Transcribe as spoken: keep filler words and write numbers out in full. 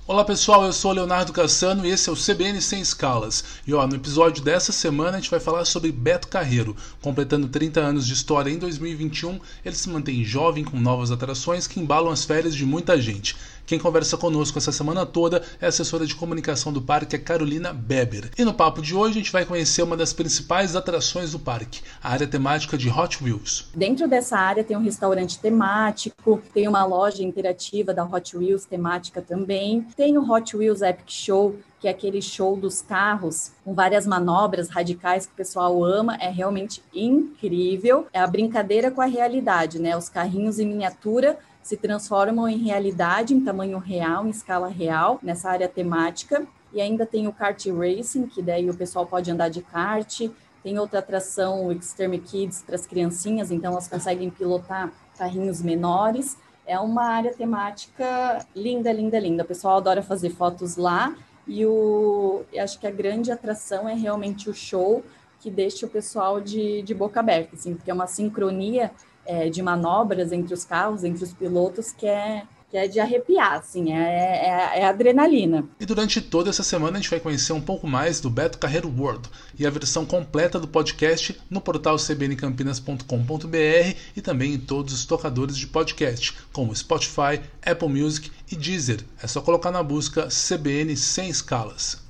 Olá pessoal, eu sou o Leonardo Cassano e esse é o C B N Sem Escalas. E ó, no episódio dessa semana a gente vai falar sobre Beto Carreiro. Completando trinta anos de história em dois mil e vinte e um, ele se mantém jovem com novas atrações que embalam as férias de muita gente. Quem conversa conosco essa semana toda é a assessora de comunicação do parque, a Carolina Beber. E no papo de hoje a gente vai conhecer uma das principais atrações do parque, a área temática de Hot Wheels. Dentro dessa área tem um restaurante temático, tem uma loja interativa da Hot Wheels temática também, tem o Hot Wheels Epic Show, que é aquele show dos carros com várias manobras radicais que o pessoal ama, é realmente incrível. É a brincadeira com a realidade, né? Os carrinhos em miniatura se transformam em realidade, em tamanho real, em escala real, nessa área temática. E ainda tem o kart racing, que daí o pessoal pode andar de kart. Tem outra atração, o Extreme Kids, para as criancinhas, então elas conseguem pilotar carrinhos menores. É uma área temática linda, linda, linda. O pessoal adora fazer fotos lá. E o, eu acho que a grande atração é realmente o show, que deixa o pessoal de, de boca aberta, assim, porque é uma sincronia é, de manobras entre os carros, entre os pilotos, que é, que é de arrepiar, assim, é, é, é adrenalina. E durante toda essa semana a gente vai conhecer um pouco mais do Beto Carreiro World e a versão completa do podcast no portal c b n campinas ponto com ponto b r e também em todos os tocadores de podcast, como Spotify, Apple Music e Deezer. É só colocar na busca C B N Sem Escalas.